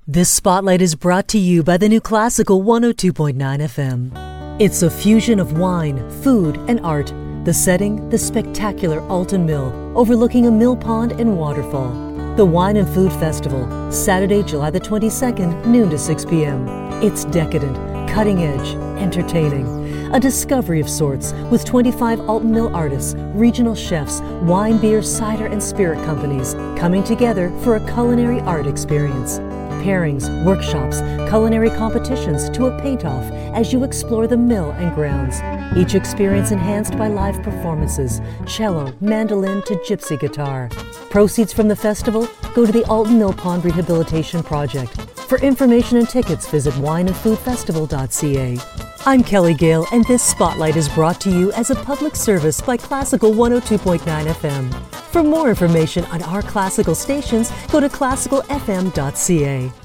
This spotlight is brought to you by the new Classical 102.9 FM. It's a fusion of wine, food, and art. The setting, the spectacular Alton Mill, overlooking a mill pond and waterfall. The Wine and Food Festival, Saturday, July the 22nd, noon to 6 p.m. It's decadent, cutting edge, entertaining. A discovery of sorts with 25 Alton Mill artists, regional chefs, wine, beer, cider, and spirit companies coming together for a culinary art experience. Pairings, workshops, culinary competitions to a paint-off as you explore the mill and grounds. Each experience enhanced by live performances, cello, mandolin to gypsy guitar. Proceeds from the festival go to the Alton Mill Pond Rehabilitation Project. For information and tickets, visit wineandfoodfestival.ca. I'm Kelly Gale, and this Spotlight is brought to you as a public service by Classical 102.9 FM. For more information on our classical stations, go to classicalfm.ca.